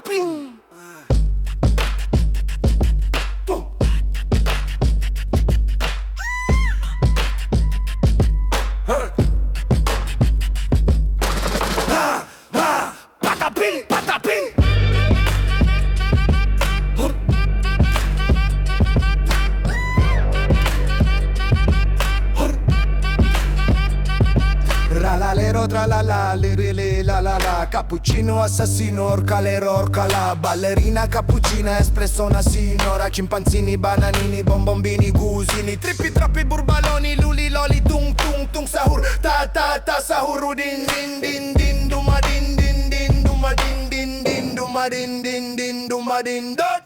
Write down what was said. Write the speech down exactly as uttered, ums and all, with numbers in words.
patapim. Patapim, patapim. Tralalero tralala, lirili la la la. Cappuccino assassino, orcalero orcala. Ballerina cappuccina, espressona signora. Cimpanzini, bananini, bombombini, gusini. Trippi troppi burbaloni, luli loli, tung tung tung. Sahur, ta ta ta sahur. Din din din din, duma din din din, duma din din din, duma din din din, duma din din.